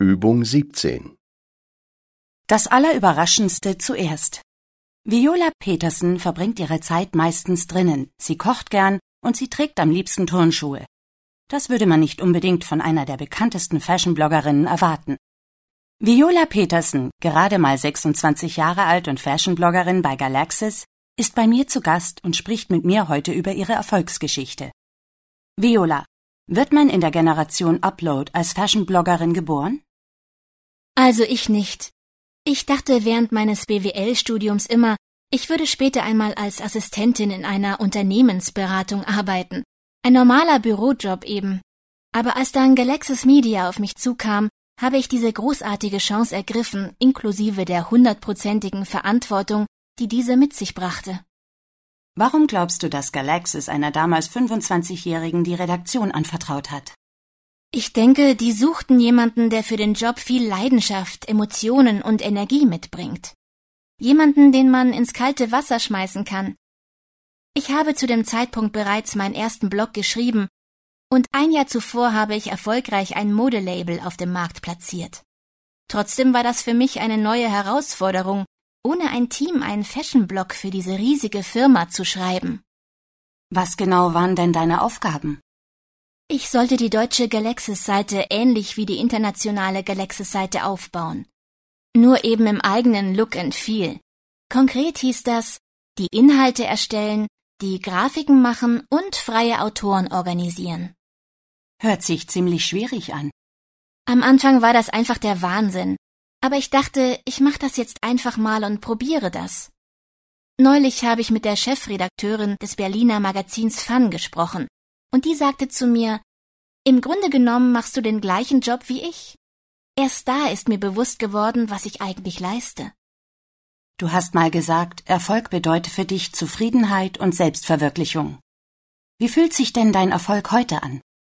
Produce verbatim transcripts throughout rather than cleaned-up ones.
Übung siebzehn. Das Allerüberraschendste zuerst. Viola Petersen verbringt ihre Zeit meistens drinnen. Sie kocht gern und sie trägt am liebsten Turnschuhe. Das würde man nicht unbedingt von einer der bekanntesten Fashion-Bloggerinnen erwarten. Viola Petersen, gerade mal sechsundzwanzig Jahre alt und Fashion-Bloggerin bei Galaxis, ist bei mir zu Gast und spricht mit mir heute über ihre Erfolgsgeschichte. Viola, wird man in der Generation Upload als Fashion-Bloggerin geboren? Also ich nicht. Ich dachte während meines B W L-Studiums immer, ich würde später einmal als Assistentin in einer Unternehmensberatung arbeiten. Ein normaler Bürojob eben. Aber als dann Galaxis Media auf mich zukam, habe ich diese großartige Chance ergriffen, inklusive der hundertprozentigen Verantwortung, die diese mit sich brachte. Warum glaubst du, dass Galaxis einer damals fünfundzwanzigjährigen die Redaktion anvertraut hat? Ich denke, die suchten jemanden, der für den Job viel Leidenschaft, Emotionen und Energie mitbringt. Jemanden, den man ins kalte Wasser schmeißen kann. Ich habe zu dem Zeitpunkt bereits meinen ersten Blog geschrieben und ein Jahr zuvor habe ich erfolgreich ein Modelabel auf dem Markt platziert. Trotzdem war das für mich eine neue Herausforderung, ohne ein Team einen Fashion-Blog für diese riesige Firma zu schreiben. Was genau waren denn deine Aufgaben? Ich sollte die deutsche Galaxis-Seite ähnlich wie die internationale Galaxis-Seite aufbauen. Nur eben im eigenen Look and Feel. Konkret hieß das, die Inhalte erstellen, die Grafiken machen und freie Autoren organisieren. Hört sich ziemlich schwierig an. Am Anfang war das einfach der Wahnsinn. Aber ich dachte, ich mache das jetzt einfach mal und probiere das. Neulich habe ich mit der Chefredakteurin des Berliner Magazins Fun gesprochen. Und die sagte zu mir, im Grunde genommen machst du den gleichen Job wie ich. Erst da ist mir bewusst geworden, was ich eigentlich leiste. Du hast mal gesagt, Erfolg bedeutet für dich Zufriedenheit und Selbstverwirklichung. Wie fühlt sich denn dein Erfolg heute an?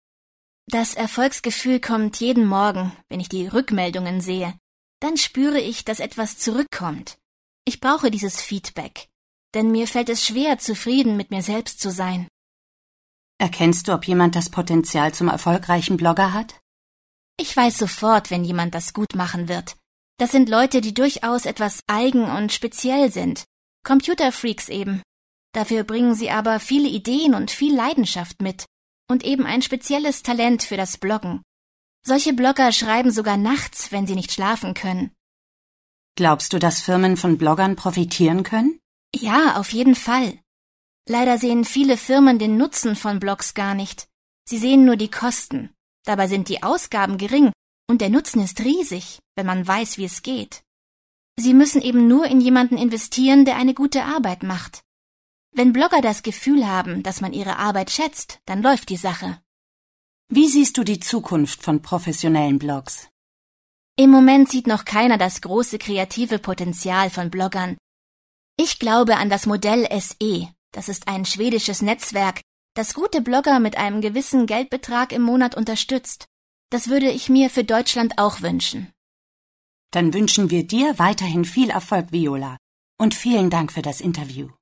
Das Erfolgsgefühl kommt jeden Morgen, wenn ich die Rückmeldungen sehe. Dann spüre ich, dass etwas zurückkommt. Ich brauche dieses Feedback, denn mir fällt es schwer, zufrieden mit mir selbst zu sein. Erkennst du, ob jemand das Potenzial zum erfolgreichen Blogger hat? Ich weiß sofort, wenn jemand das gut machen wird. Das sind Leute, die durchaus etwas eigen und speziell sind. Computerfreaks eben. Dafür bringen sie aber viele Ideen und viel Leidenschaft mit und eben ein spezielles Talent für das Bloggen. Solche Blogger schreiben sogar nachts, wenn sie nicht schlafen können. Glaubst du, dass Firmen von Bloggern profitieren können? Ja, auf jeden Fall. Leider sehen viele Firmen den Nutzen von Blogs gar nicht. Sie sehen nur die Kosten. Dabei sind die Ausgaben gering und der Nutzen ist riesig, wenn man weiß, wie es geht. Sie müssen eben nur in jemanden investieren, der eine gute Arbeit macht. Wenn Blogger das Gefühl haben, dass man ihre Arbeit schätzt, dann läuft die Sache. Wie siehst du die Zukunft von professionellen Blogs? Im Moment sieht noch keiner das große kreative Potenzial von Bloggern. Ich glaube an das Modell S E. Das ist ein schwedisches Netzwerk, das gute Blogger mit einem gewissen Geldbetrag im Monat unterstützt. Das würde ich mir für Deutschland auch wünschen. Dann wünschen wir dir weiterhin viel Erfolg, Viola, und vielen Dank für das Interview.